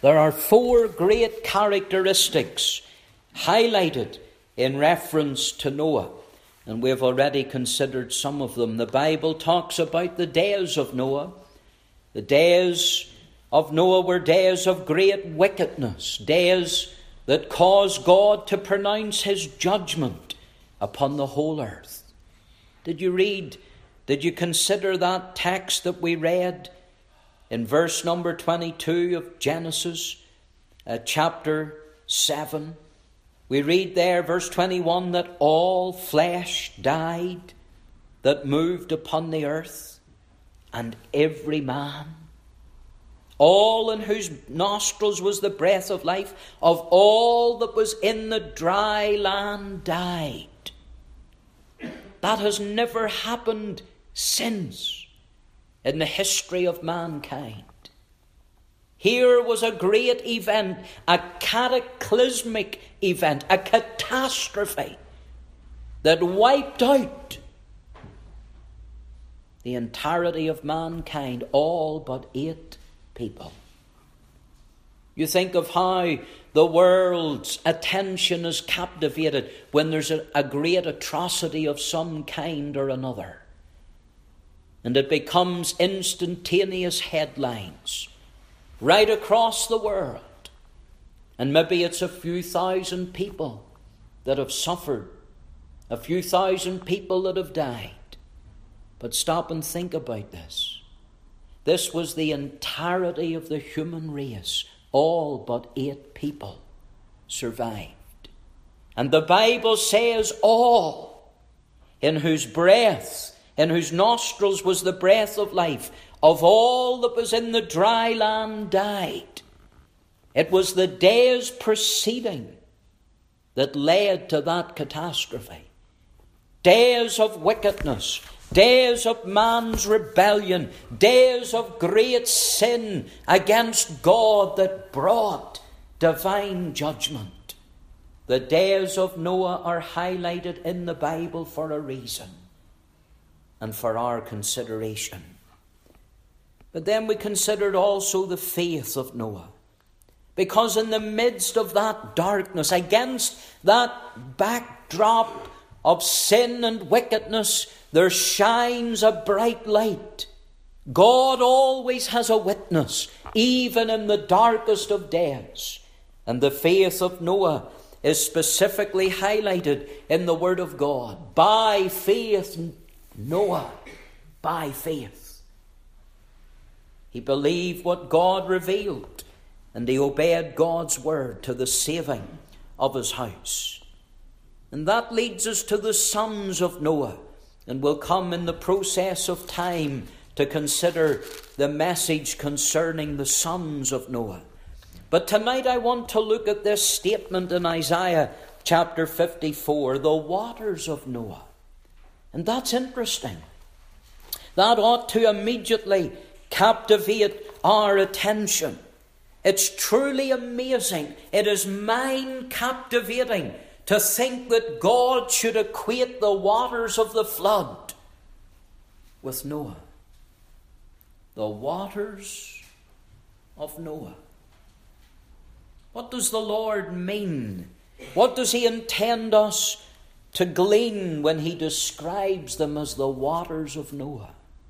there are four great characteristics highlighted in reference to Noah. And we've already considered some of them. The Bible talks about the days of Noah. The days of Noah were days of great wickedness, days that caused God to pronounce his judgment upon the whole earth. Did you consider that text that we read in verse number 22 of Genesis chapter 7? We read there, verse 21, that all flesh died that moved upon the earth, and every man, all in whose nostrils was the breath of life, of all that was in the dry land died. That has never happened since in the history of mankind. Here was a great event, a cataclysmic event, a catastrophe that wiped out the entirety of mankind, all but 8 people. You think of how the world's attention is captivated when there's a great atrocity of some kind or another. And it becomes instantaneous headlines right across the world. And maybe it's a few thousand people that have suffered, a few thousand people that have died. But stop and think about this. This was the entirety of the human race. All but 8 people survived. And the Bible says all in whose nostrils was the breath of life, of all that was in the dry land died. It was the days preceding that led to that catastrophe. Days of wickedness, days of man's rebellion, days of great sin against God that brought divine judgment. The days of Noah are highlighted in the Bible for a reason and for our consideration. But then we considered also the faith of Noah. Because in the midst of that darkness, against that backdrop of sin and wickedness, there shines a bright light. God always has a witness, even in the darkest of days. And the faith of Noah is specifically highlighted in the Word of God. By faith, Noah, by faith. He believed what God revealed, and he obeyed God's word to the saving of his house. And that leads us to the sons of Noah. And we'll come in the process of time to consider the message concerning the sons of Noah. But tonight I want to look at this statement in Isaiah chapter 54, the waters of Noah. And that's interesting. That ought to immediately captivate our attention. It's truly amazing. It is mind captivating to think that God should equate the waters of the flood with Noah. The waters of Noah. What does the Lord mean? What does he intend us to glean when he describes them as the waters of Noah?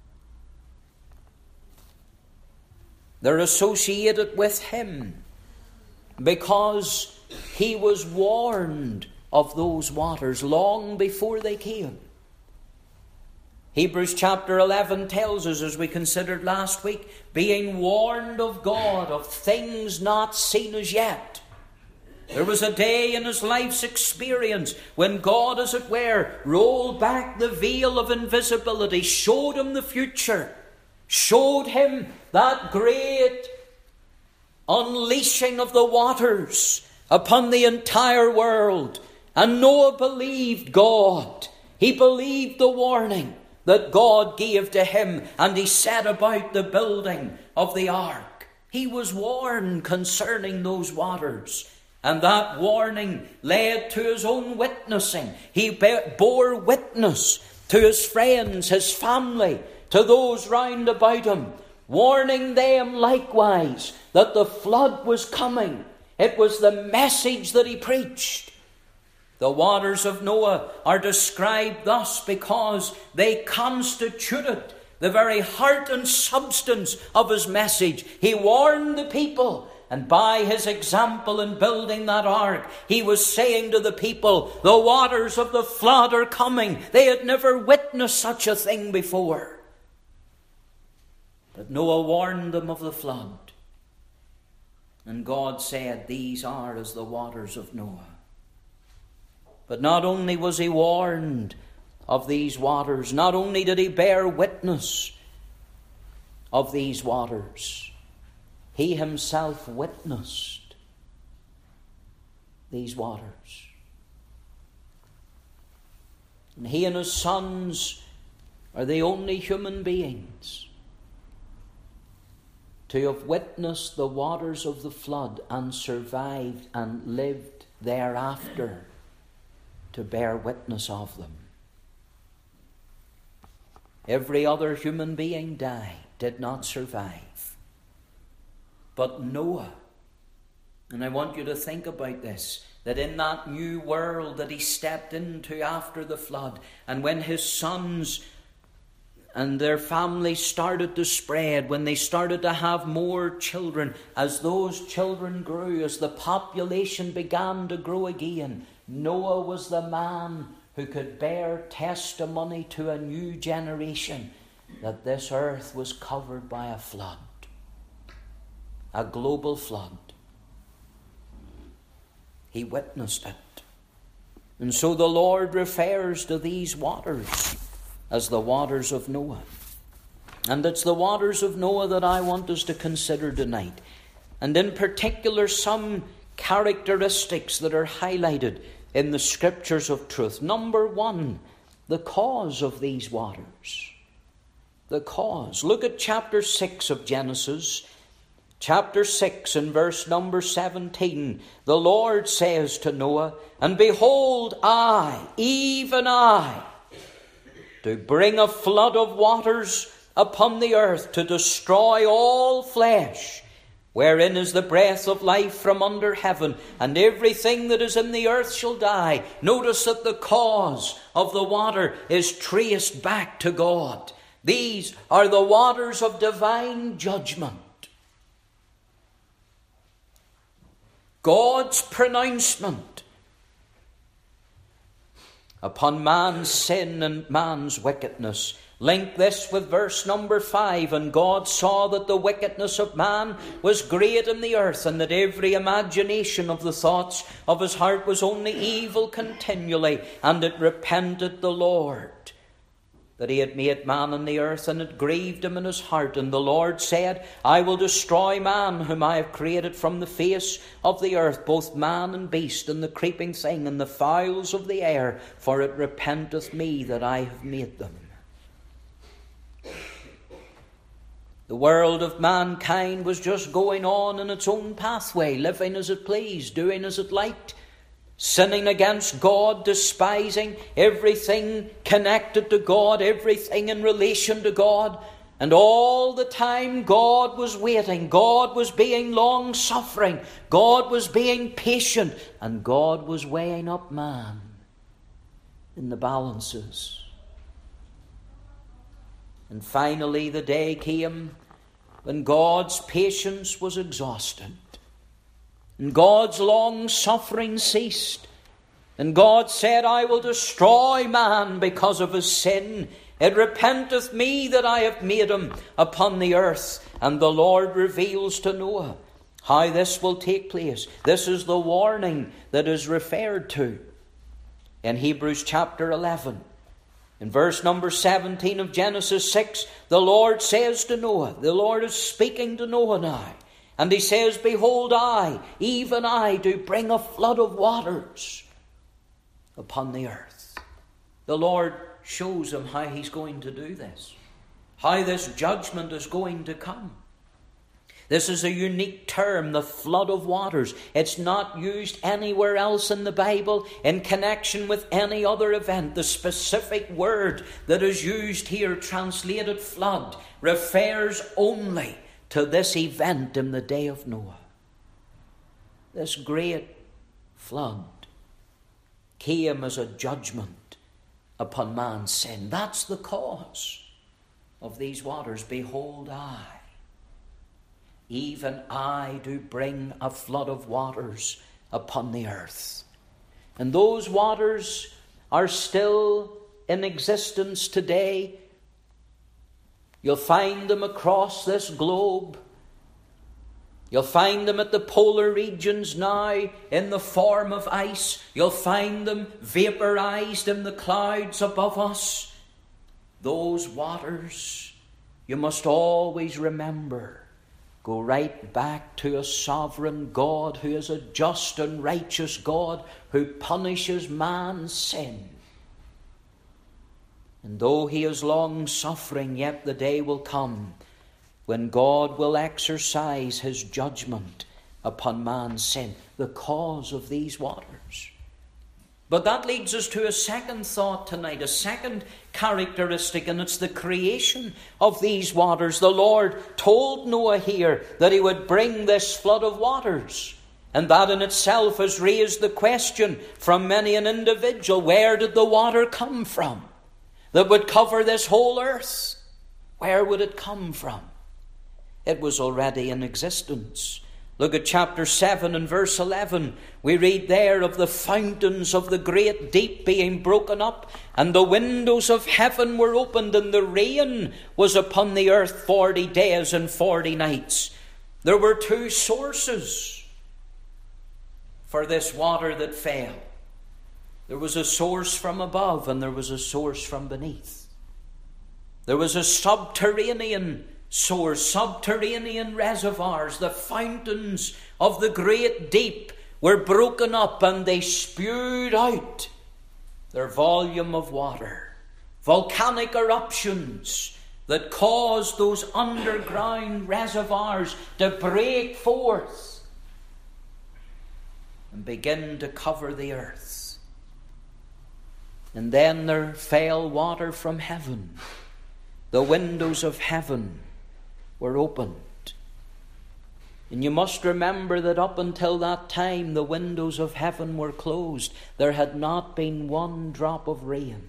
They're associated with him because he was warned of those waters long before they came. Hebrews chapter 11 tells us, as we considered last week, being warned of God of things not seen as yet. There was a day in his life's experience when God, as it were, rolled back the veil of invisibility, showed him the future, showed him that great unleashing of the waters upon the entire world. And Noah believed God. He believed the warning that God gave to him, and he set about the building of the ark. He was warned concerning those waters, and that warning led to his own witnessing. He bore witness to his friends, his family, to those round about him, warning them likewise that the flood was coming. It was the message that he preached. The waters of Noah are described thus because they constituted the very heart and substance of his message. He warned the people, and by his example in building that ark, he was saying to the people, the waters of the flood are coming. They had never witnessed such a thing before. But Noah warned them of the flood. And God said, these are as the waters of Noah. But not only was he warned of these waters, not only did he bear witness of these waters, he himself witnessed these waters. And he and his sons are the only human beings to have witnessed the waters of the flood and survived and lived thereafter to bear witness of them. Every other human being died, did not survive. But Noah, and I want you to think about this, that in that new world that he stepped into after the flood, and when his sons and their families started to spread, when they started to have more children, as those children grew, as the population began to grow again, Noah was the man who could bear testimony to a new generation that this earth was covered by a flood, a global flood. He witnessed it. And so the Lord refers to these waters as the waters of Noah. And it's the waters of Noah that I want us to consider tonight. And in particular, some characteristics that are highlighted in the scriptures of truth. Number one, the cause of these waters. The cause. Look at chapter 6 of Genesis. Chapter 6 and verse number 17. The Lord says to Noah, and behold, I, even I, do bring a flood of waters upon the earth to destroy all flesh, wherein is the breath of life from under heaven, and everything that is in the earth shall die. Notice that the cause of the water is traced back to God. These are the waters of divine judgment. God's pronouncement upon man's sin and man's wickedness. Link this with verse number 5. And God saw that the wickedness of man was great in the earth, and that every imagination of the thoughts of his heart was only evil continually. And it repented the Lord that he had made man on the earth, and it grieved him in his heart. And the Lord said, I will destroy man whom I have created from the face of the earth, both man and beast, and the creeping thing, and the fowls of the air, for it repenteth me that I have made them. The world of mankind was just going on in its own pathway, living as it pleased, doing as it liked, sinning against God, despising everything connected to God, everything in relation to God. And all the time God was waiting, God was being long-suffering, God was being patient, and God was weighing up man in the balances. And finally the day came when God's patience was exhausted, and God's long-suffering ceased, and God said, I will destroy man because of his sin. It repenteth me that I have made him upon the earth. And the Lord reveals to Noah how this will take place. This is the warning that is referred to in Hebrews chapter 11. In verse number 17 of Genesis 6, the Lord says to Noah, the Lord is speaking to Noah now, and he says, behold, I, even I, do bring a flood of waters upon the earth. The Lord shows him how he's going to do this, how this judgment is going to come. This is a unique term, the flood of waters. It's not used anywhere else in the Bible in connection with any other event. The specific word that is used here, translated flood, refers only to this event in the day of Noah. This great flood came as a judgment upon man's sin. That's the cause of these waters. Behold, even I do bring a flood of waters upon the earth. And those waters are still in existence today. You'll find them across this globe. You'll find them at the polar regions now in the form of ice. You'll find them vaporized in the clouds above us. Those waters, you must always remember, go right back to a sovereign God who is a just and righteous God who punishes man's sin. And though he is long-suffering, yet the day will come when God will exercise his judgment upon man's sin, the cause of these waters. But that leads us to a second thought tonight, a second characteristic, and it's the creation of these waters. The Lord told Noah here that he would bring this flood of waters. And that in itself has raised the question from many an individual, where did the water come from that would cover this whole earth? Where would it come from? It was already in existence. Look at chapter 7 and verse 11. We read there of the fountains of the great deep being broken up, and the windows of heaven were opened, and the rain was upon the earth 40 days and 40 nights. There were two sources for this water that fell. There was a source from above, and there was a source from beneath. There was a subterranean source, subterranean reservoirs. The fountains of the great deep were broken up, and they spewed out their volume of water. Volcanic eruptions that caused those underground reservoirs to break forth and begin to cover the earth. And then there fell water from heaven. The windows of heaven were opened. And you must remember that up until that time, the windows of heaven were closed. There had not been one drop of rain.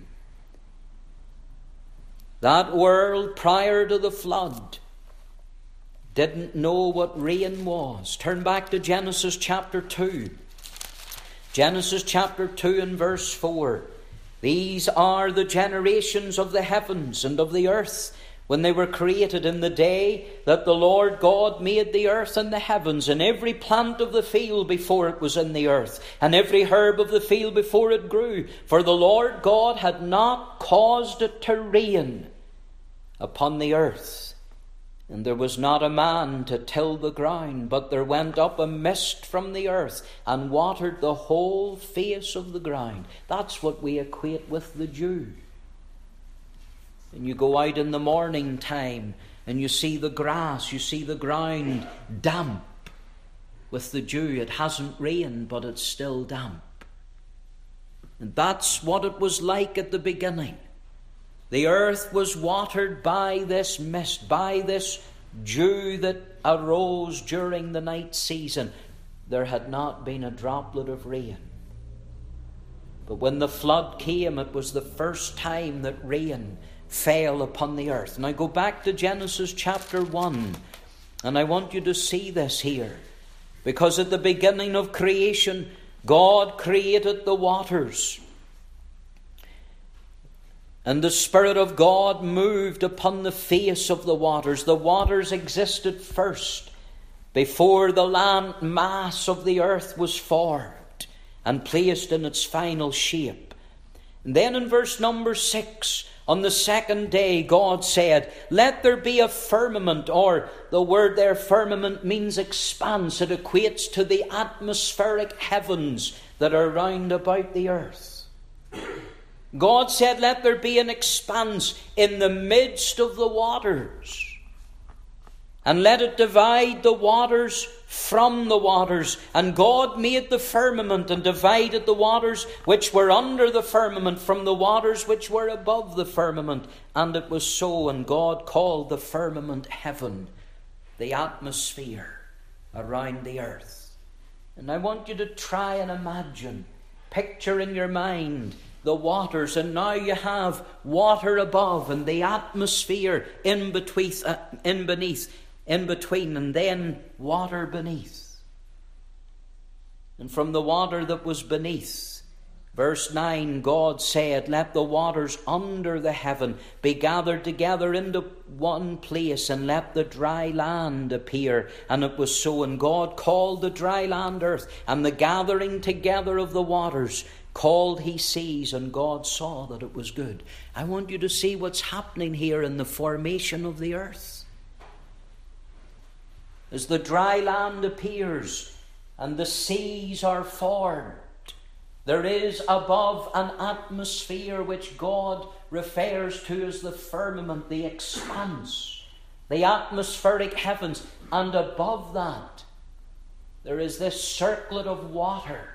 That world prior to the flood didn't know what rain was. Turn back to Genesis chapter 2. Genesis chapter 2 and verse 4. These are the generations of the heavens and of the earth, when they were created in the day that the Lord God made the earth and the heavens, and every plant of the field before it was in the earth, and every herb of the field before it grew. For the Lord God had not caused it to rain upon the earth, and there was not a man to till the ground, but there went up a mist from the earth and watered the whole face of the ground. That's what we equate with the dew. And you go out in the morning time and you see the grass, you see the ground damp with the dew. It hasn't rained, but it's still damp. And that's what it was like at the beginning. The earth was watered by this mist, by this dew that arose during the night season. There had not been a droplet of rain. But when the flood came, it was the first time that rain fell upon the earth. Now go back to Genesis chapter 1, and I want you to see this here, because at the beginning of creation, God created the waters, and the Spirit of God moved upon the face of the waters. The waters existed first, before the land mass of the earth was formed and placed in its final shape. And then in verse number 6, on the second day, God said, let there be a firmament, or the word there, firmament, means expanse. It equates to the atmospheric heavens that are round about the earth. God said, let there be an expanse in the midst of the waters. and let it divide the waters from the waters. And God made the firmament, and divided the waters which were under the firmament from the waters which were above the firmament. And it was so. And God called the firmament heaven, the atmosphere around the earth. And I want you to try and imagine, picture in your mind the waters, and now you have water above and the atmosphere in between, and then water beneath. And from the water that was beneath, verse 9, God said, let the waters under the heaven be gathered together into one place, and let the dry land appear. And it was so. And God called the dry land earth, and the gathering together of the waters called he seas, and God saw that it was good. I want you to see what's happening here in the formation of the earth. As the dry land appears and the seas are formed, there is above an atmosphere which God refers to as the firmament, the expanse, the atmospheric heavens. And above that, there is this circlet of water.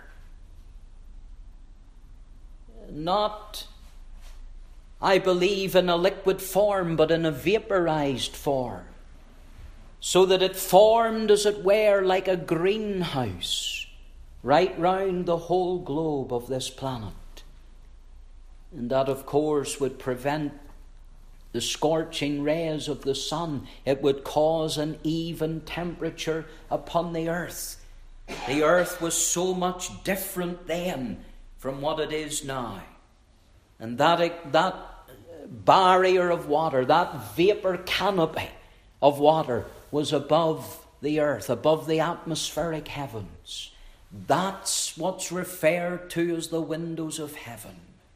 Not, I believe, in a liquid form, but in a vaporized form, so that it formed, as it were, like a greenhouse right round the whole globe of this planet. And that, of course, would prevent the scorching rays of the sun. It would cause an even temperature upon the earth. The earth was so much different then from what it is now. And that barrier of water, that vapor canopy of water, was above the earth, above the atmospheric heavens. That's what's referred to as the windows of heaven.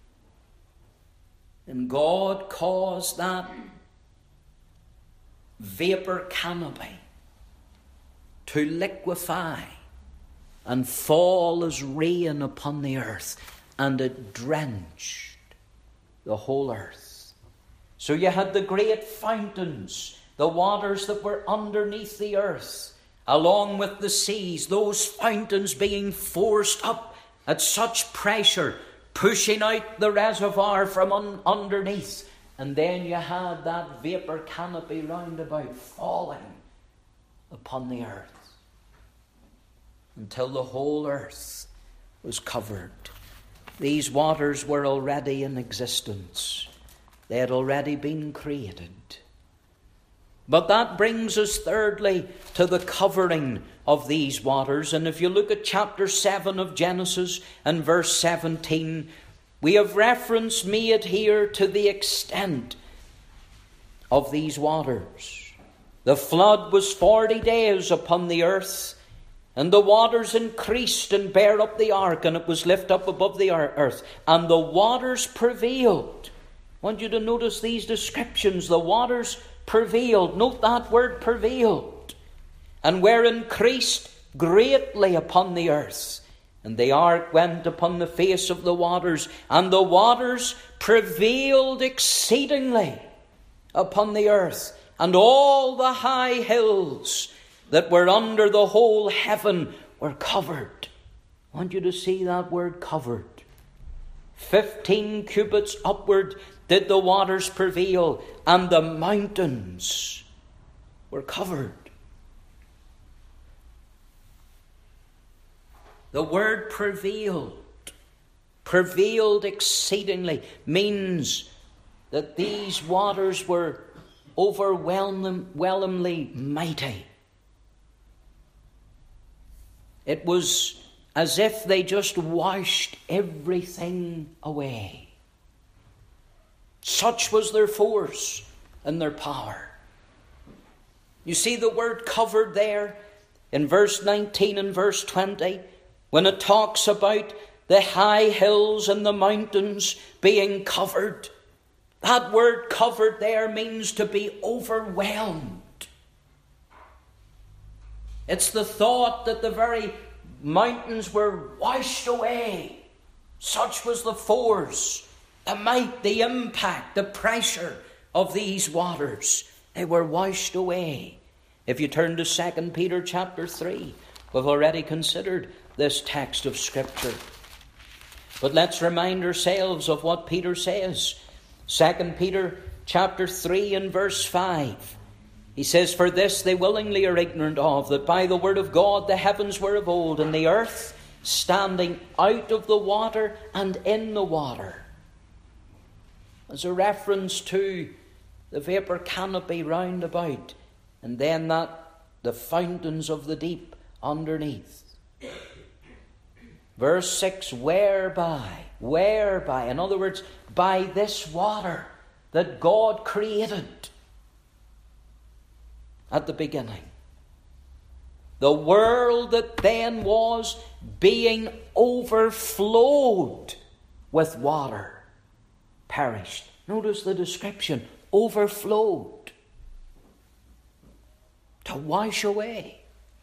And God caused that vapor canopy to liquefy and fall as rain upon the earth, and it drenched the whole earth. So you had the great fountains, the waters that were underneath the earth, along with the seas, those fountains being forced up at such pressure, pushing out the reservoir from underneath. And then you had that vapor canopy round about falling upon the earth, until the whole earth was covered. These waters were already in existence. They had already been created. But that brings us thirdly to the covering of these waters. And if you look at chapter 7 of Genesis and verse 17, we have reference made here to the extent of these waters. The flood was 40 days upon the earth, and the waters increased and bare up the ark, and it was lift up above the earth, and the waters prevailed. I want you to notice these descriptions. The waters prevailed. Note that word, prevailed. And were increased greatly upon the earth. And the ark went upon the face of the waters, and the waters prevailed exceedingly upon the earth, and all the high hills that were under the whole heaven were covered. I want you to see that word, covered. 15 cubits upward did the waters prevail, and the mountains were covered. The word prevailed exceedingly, means that these waters were overwhelmingly mighty. It was as if they just washed everything away. Such was their force and their power. You see the word covered there in verse 19 and verse 20, when it talks about the high hills and the mountains being covered. That word covered there means to be overwhelmed. It's the thought that the very mountains were washed away. Such was the force, the might, the impact, the pressure of these waters. They were washed away. If you turn to 2 Peter chapter 3, we've already considered this text of Scripture. But let's remind ourselves of what Peter says. 2 Peter chapter 3 and verse 5. He says, "For this they willingly are ignorant of, that by the word of God the heavens were of old, and the earth standing out of the water and in the water." As a reference to the vapour canopy round about, and then the fountains of the deep underneath. Verse 6, whereby, in other words, by this water that God created at the beginning. The world that then was being overflowed with water perished. Notice the description, overflowed, to wash away.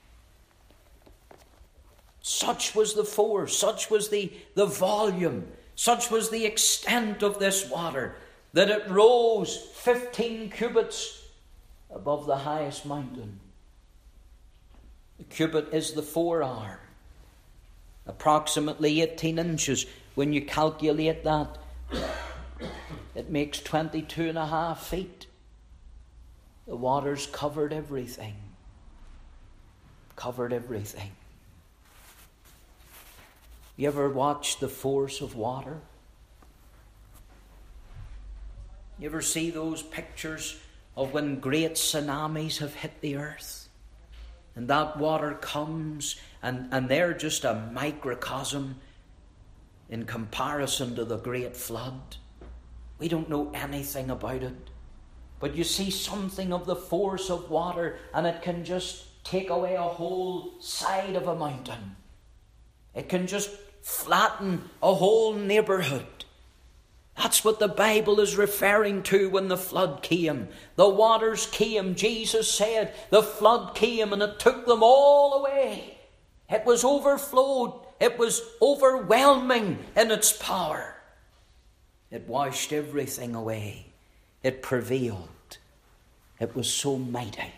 Such was the force, such was the volume, such was the extent of this water, that it rose 15 cubits above the highest mountain. The cubit is the forearm, approximately 18 inches. When you calculate that, it makes 22.5 feet. The waters covered everything. Covered everything. You ever watched the force of water? You ever see those pictures of when great tsunamis have hit the earth? And that water comes and they're just a microcosm in comparison to the great flood. We don't know anything about it. But you see something of the force of water, and it can just take away a whole side of a mountain. It can just flatten a whole neighborhood. That's what the Bible is referring to when the flood came. The waters came. Jesus said the flood came and it took them all away. It was overflowed. It was overwhelming in its power. It washed everything away. It prevailed. It was so mighty.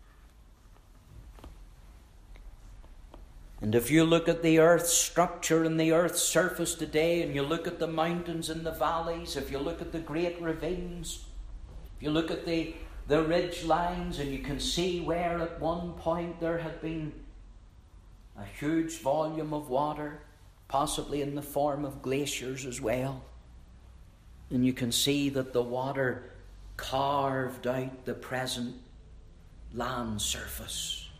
And if you look at the earth's structure and the earth's surface today, and you look at the mountains and the valleys, if you look at the great ravines, if you look at the ridge lines, and you can see where at one point there had been a huge volume of water, possibly in the form of glaciers as well. And you can see that the water carved out the present land surface.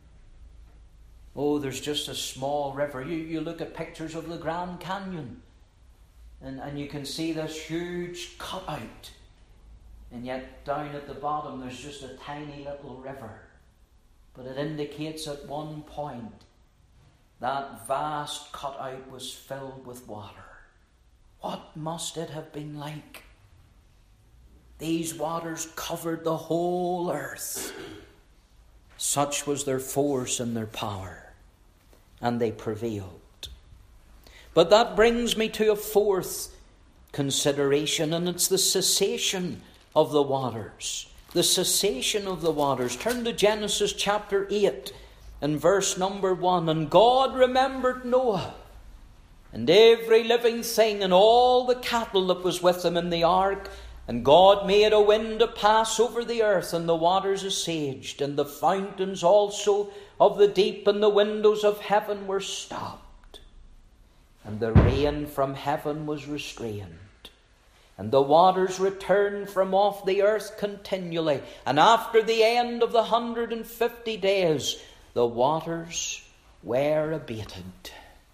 Oh, there's just a small river. You look at pictures of the Grand Canyon, and you can see this huge cutout. And yet down at the bottom there's just a tiny little river. But it indicates at one point that vast cutout was filled with water. What must it have been like? These waters covered the whole earth. Such was their force and their power, and they prevailed. But that brings me to a fourth consideration, and it's the cessation of the waters. The cessation of the waters. Turn to Genesis chapter 8 and verse number 1. "And God remembered Noah, and every living thing, and all the cattle that was with him in the ark. And God made a wind to pass over the earth, and the waters assuaged, and the fountains also of the deep and the windows of heaven were stopped. And the rain from heaven was restrained, and the waters returned from off the earth continually. And after the end of the 150 days, the waters were abated."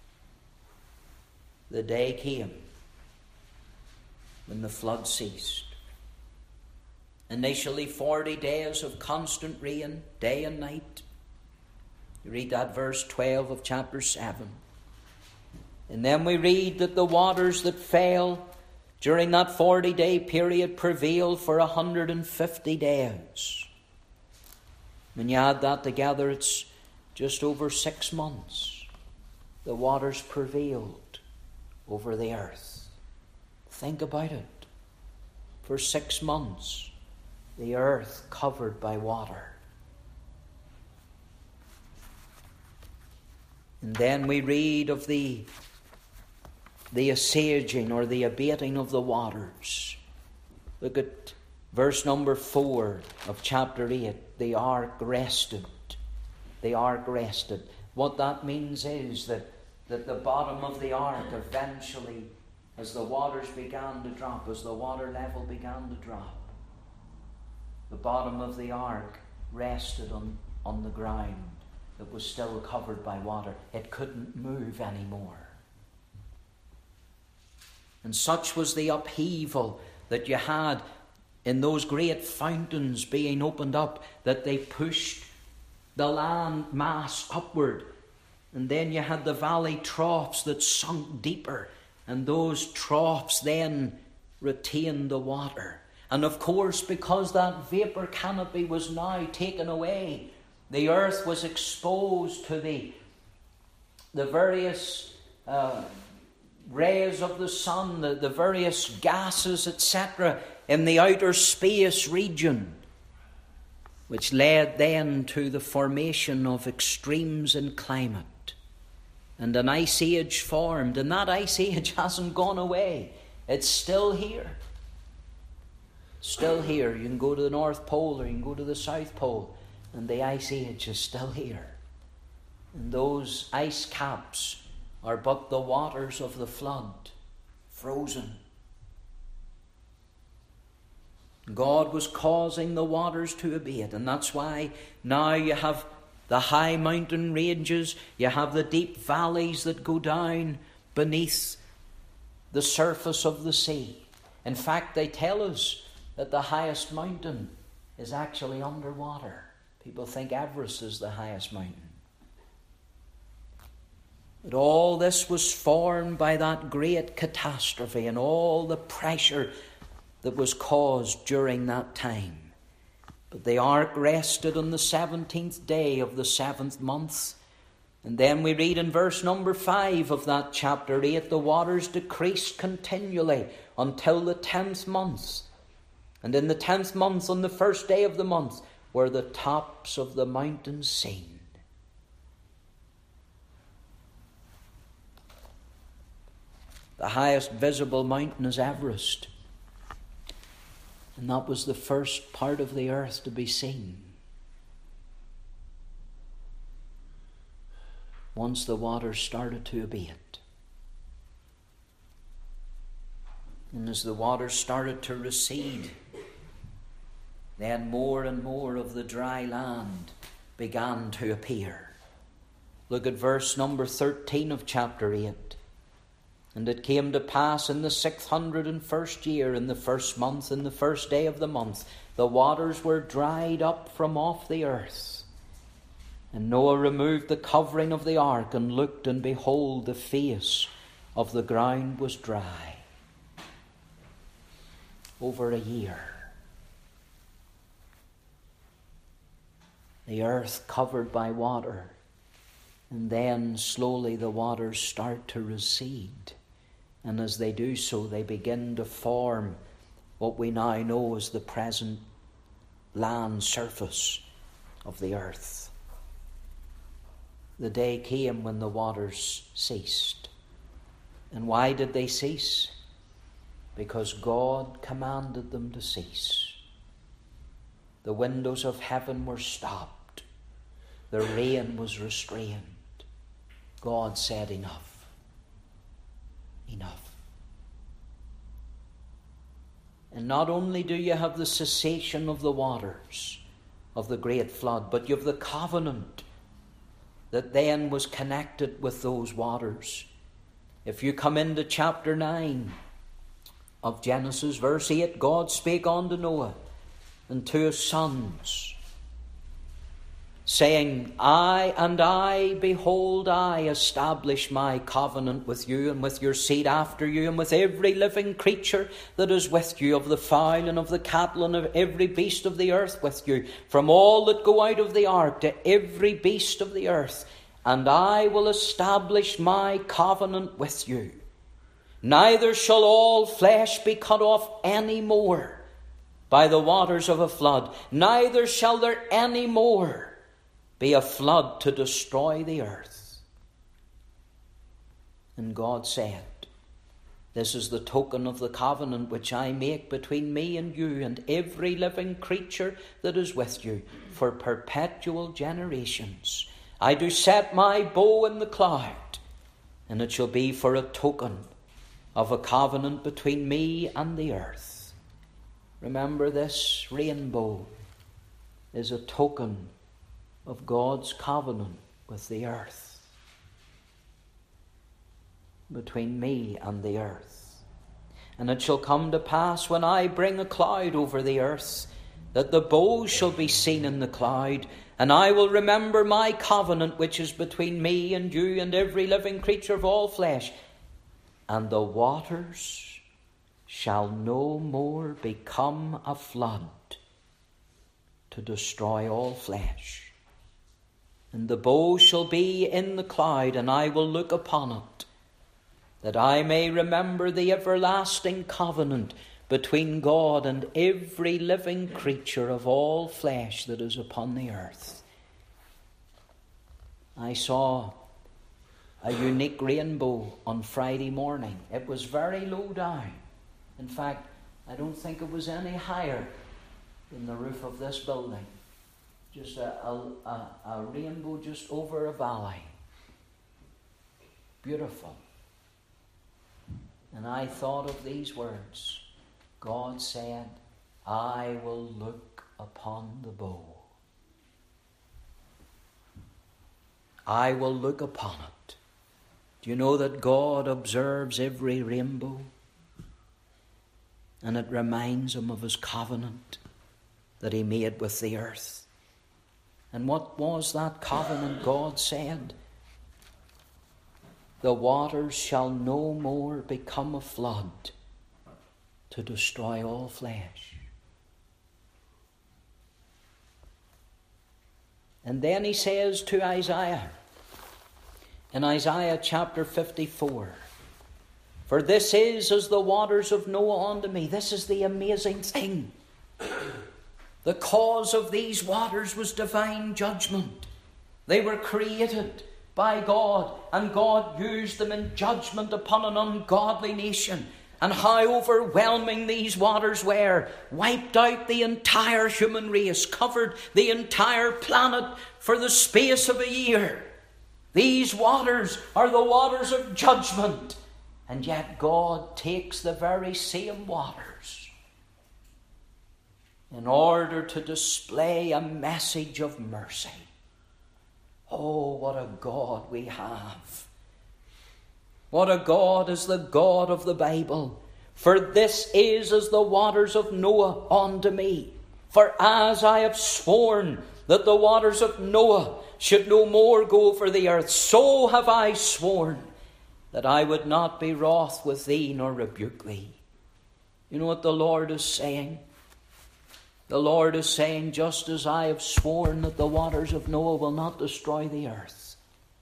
The day came when the flood ceased. Initially 40 days of constant rain, day and night. You read that verse 12 of chapter 7. And then we read that the waters that fell during that 40-day period prevailed for 150 days. When you add that together, it's just over 6 months. The waters prevailed over the earth. Think about it. For 6 months, the earth covered by water. And then we read of the assuaging or the abating of the waters. Look at verse number 4 of chapter 8. The ark rested. The ark rested. What that means is that the bottom of the ark eventually, as the waters began to drop, as the water level began to drop, the bottom of the ark rested on the ground that was still covered by water. It couldn't move anymore. And such was the upheaval that you had in those great fountains being opened up, that they pushed the land mass upward. And then you had the valley troughs that sunk deeper, and those troughs then retained the water. And of course, because that vapour canopy was now taken away, the earth was exposed to the various rays of the sun, the various gases, etc., in the outer space region, which led then to the formation of extremes in climate. And an ice age formed, and that ice age hasn't gone away. It's still here. Still here. You can go to the North Pole or you can go to the South Pole, and the ice age is still here. And those ice caps are but the waters of the flood, frozen. God was causing the waters to abate, and that's why now you have the high mountain ranges, you have the deep valleys that go down beneath the surface of the sea. In fact, they tell us that the highest mountain is actually underwater. People think Everest is the highest mountain. But all this was formed by that great catastrophe and all the pressure that was caused during that time. But the ark rested on the 17th day of the 7th month. And then we read in verse number 5 of that chapter 8, the waters decreased continually until the 10th month. And in the 10th month, on the first day of the month, were the tops of the mountains seen. The highest visible mountain is Everest. And that was the first part of the earth to be seen. Once the water started to abate. And as the water started to recede, then more and more of the dry land began to appear. Look at verse number 13 of chapter 8. And it came to pass in the 601st year, in the first month, in the first day of the month, the waters were dried up from off the earth. And Noah removed the covering of the ark, and looked, and behold, the face of the ground was dry. Over a year. The earth covered by water. And then slowly the waters start to recede. And as they do so, they begin to form what we now know as the present land surface of the earth. The day came when the waters ceased. And why did they cease? Because God commanded them to cease. The windows of heaven were stopped. The rain was restrained. God said, enough. Enough. And not only do you have the cessation of the waters of the great flood, but you have the covenant that then was connected with those waters. If you come into chapter 9 of Genesis, verse 8, God spake unto Noah and to his sons, saying, I, behold, I establish my covenant with you and with your seed after you, and with every living creature that is with you, of the fowl and of the cattle and of every beast of the earth with you, from all that go out of the ark to every beast of the earth. And I will establish my covenant with you. Neither shall all flesh be cut off any more by the waters of a flood, neither shall there any more be a flood to destroy the earth. And God said, "This is the token of the covenant which I make between me and you and every living creature that is with you for perpetual generations. I do set my bow in the cloud, and it shall be for a token of a covenant between me and the earth." Remember, this rainbow is a token of God's covenant with the earth, between me and the earth. "And it shall come to pass, when I bring a cloud over the earth, that the bow shall be seen in the cloud, and I will remember my covenant which is between me and you and every living creature of all flesh. And the waters shall no more become a flood to destroy all flesh. And the bow shall be in the cloud, and I will look upon it, that I may remember the everlasting covenant between God and every living creature of all flesh that is upon the earth." I saw a unique rainbow on Friday morning. It was very low down. In fact, I don't think it was any higher than the roof of this building. Just a rainbow just over a valley. Beautiful. And I thought of these words. God said, "I will look upon the bow. I will look upon it." Do you know that God observes every rainbow? And it reminds him of his covenant that he made with the earth. And what was that covenant? God said, "The waters shall no more become a flood to destroy all flesh." And then he says to Isaiah, in Isaiah chapter 54, "For this is as the waters of Noah unto me." This is the amazing thing. The cause of these waters was divine judgment. They were created by God, and God used them in judgment upon an ungodly nation. And how overwhelming these waters were. Wiped out the entire human race, covered the entire planet for the space of a year. These waters are the waters of judgment. And yet God takes the very same waters in order to display a message of mercy. Oh, what a God we have. What a God is the God of the Bible. "For this is as the waters of Noah unto me. For as I have sworn that the waters of Noah should no more go over the earth, so have I sworn that I would not be wroth with thee nor rebuke thee." You know what the Lord is saying? The Lord is saying, just as I have sworn that the waters of Noah will not destroy the earth,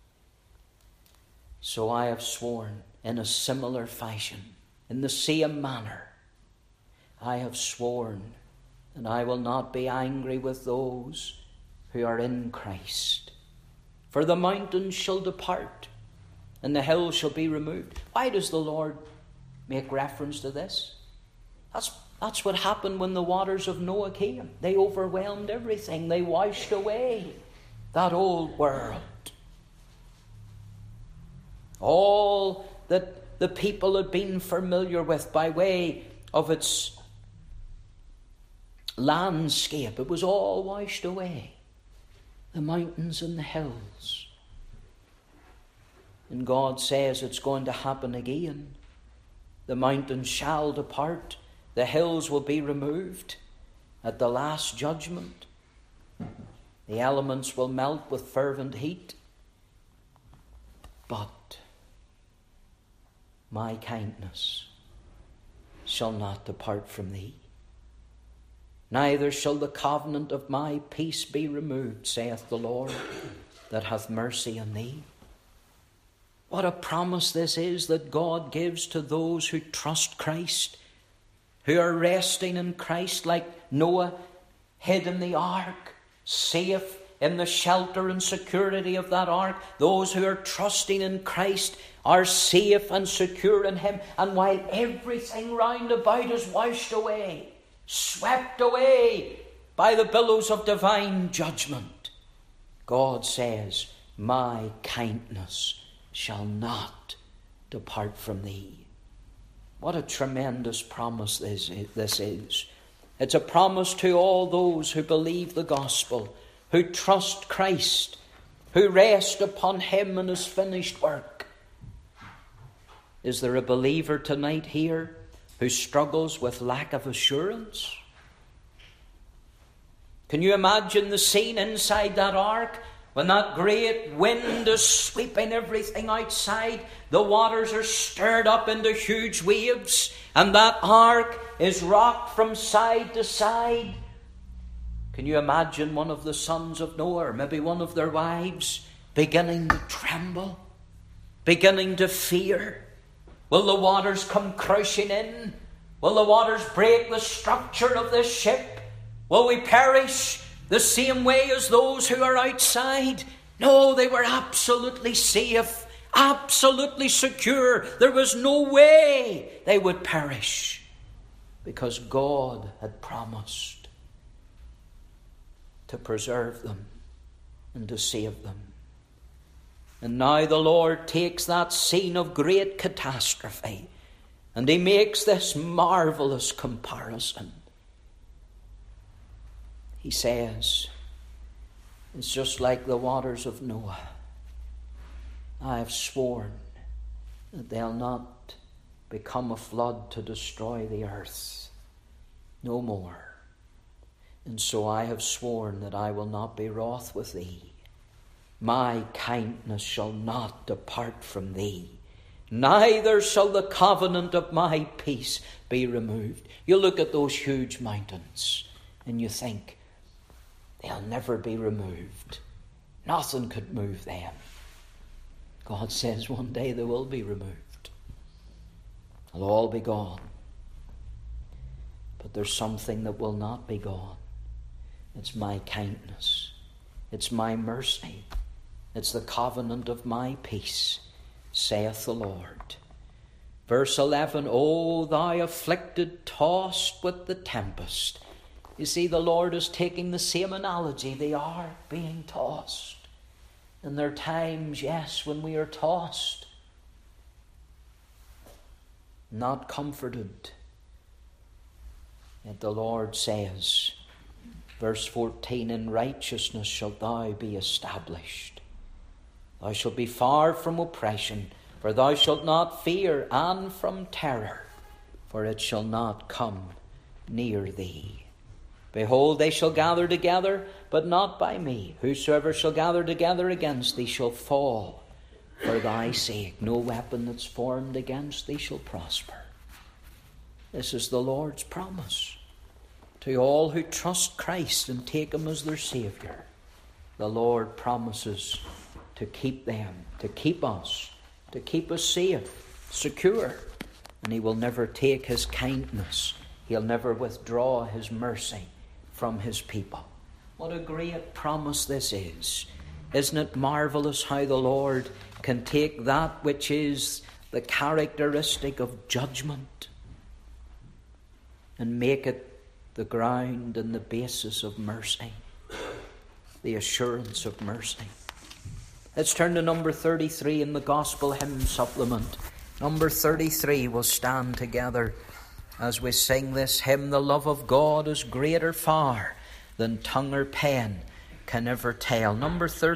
so I have sworn in a similar fashion, in the same manner, I have sworn that I will not be angry with those who are in Christ. "For the mountains shall depart, and the hills shall be removed." Why does the Lord make reference to this? That's what happened when the waters of Noah came. They overwhelmed everything. They washed away that old world. All that the people had been familiar with by way of its landscape, it was all washed away. The mountains and the hills. And God says it's going to happen again. The mountains shall depart. The hills will be removed at the last judgment. The elements will melt with fervent heat. But my kindness shall not depart from thee. Neither shall the covenant of my peace be removed, saith the Lord, that hath mercy on thee. What a promise this is that God gives to those who trust Christ, who are resting in Christ like Noah hid in the ark, safe in the shelter and security of that ark. Those who are trusting in Christ are safe and secure in him. And while everything round about is washed away, swept away by the billows of divine judgment, God says, my kindness shall not depart from thee. What a tremendous promise this is. It's a promise to all those who believe the gospel, who trust Christ, who rest upon him and his finished work. Is there a believer tonight here who struggles with lack of assurance? Can you imagine the scene inside that ark? When that great wind is sweeping everything outside, the waters are stirred up into huge waves, and that ark is rocked from side to side. Can you imagine one of the sons of Noah, or maybe one of their wives, beginning to tremble, beginning to fear? Will the waters come crashing in? Will the waters break the structure of this ship? Will we perish the same way as those who are outside? No, they were absolutely safe, absolutely secure. There was no way they would perish, because God had promised to preserve them and to save them. And now the Lord takes that scene of great catastrophe and he makes this marvelous comparison. He says, it's just like the waters of Noah. I have sworn that they'll not become a flood to destroy the earth. No more. And so I have sworn that I will not be wroth with thee. My kindness shall not depart from thee, neither shall the covenant of my peace be removed. You look at those huge mountains and you think, they'll never be removed. Nothing could move them. God says one day they will be removed. They'll all be gone. But there's something that will not be gone. It's my kindness. It's my mercy. It's the covenant of my peace, saith the Lord. Verse 11, O thou afflicted, tossed with the tempest. You see, the Lord is taking the same analogy. They are being tossed. And there are times, yes, when we are tossed, not comforted. Yet the Lord says, verse 14, in righteousness shalt thou be established. Thou shalt be far from oppression, for thou shalt not fear, and from terror, for it shall not come near thee. Behold, they shall gather together, but not by me. Whosoever shall gather together against thee shall fall for thy sake. No weapon that's formed against thee shall prosper. This is the Lord's promise to all who trust Christ and take him as their Saviour. The Lord promises to keep them, to keep us safe, secure. And he will never take his kindness. He'll never withdraw his mercy from his people. What a great promise this is. Isn't it marvelous how the Lord can take that which is the characteristic of judgment and make it the ground and the basis of mercy, the assurance of mercy. Let's turn to number 33 in the Gospel Hymn Supplement. Number 33, we'll stand together as we sing this hymn. The love of God is greater far than tongue or pen can ever tell. Number 33.